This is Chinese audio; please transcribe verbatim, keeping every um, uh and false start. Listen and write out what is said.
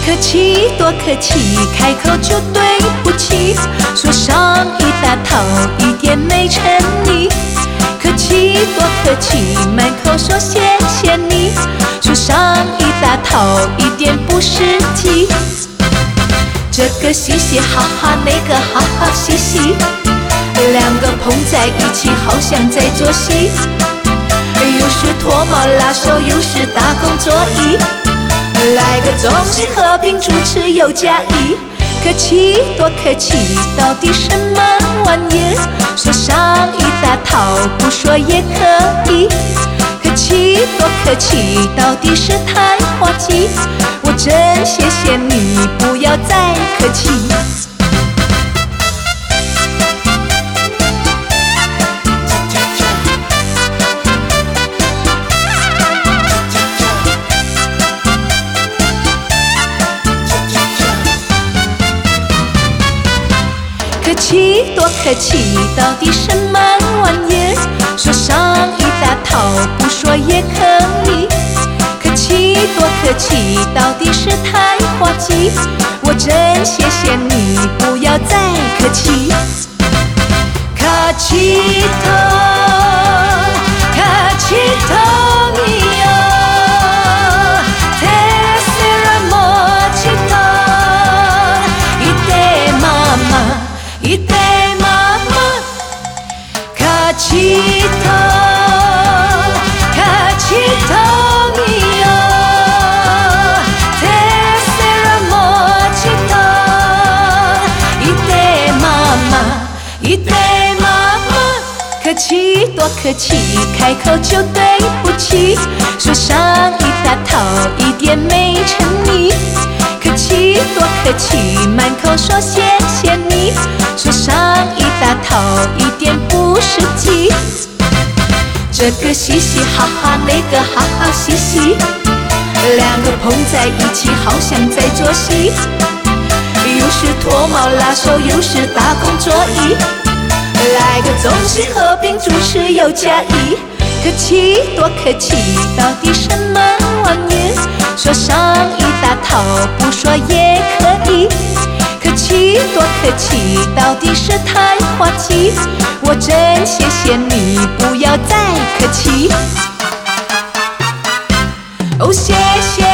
客气多客气，开口就对不起，说上一大套一点没诚意。客气多客气，满口说谢谢你，说上一大套一点不实际。这个嘻嘻哈哈，那个哈哈嘻嘻，两个碰在一起，好像在做戏。又是脱帽拉手，又是打工作揖，来个中西和平主持有加一。客气多客气，到底什么玩意？说上一大套，不说也可以。客气多客气，到底是太滑稽。我真谢谢你，不要再客气。客气多客气，到底什么玩意？说上一大套，不说也可以。客气多客气，到底是太滑稽。我真谢谢你，不要再客气。客气头，客气头你哟，这是人莫气头，一对妈妈。一对妈妈，客气头，客气头你哟，这是人莫气头，一对妈妈，一对妈妈，客气多客气，开口就对不起，说上一大套一点没诚意。客气多客气，满口说谢谢你，说上一大套一点不实际。这个嘻嘻哈哈，那个哈哈嘻嘻，两个碰在一起，好像在做戏。又是脱帽拉手，又是打工作揖，来个中西和平主持有加一。客气多客气，到底什么玩意？说上一大套，不说也可以。客气多客气，到底是太滑稽。我真谢谢你，不要再客气。哦，谢谢。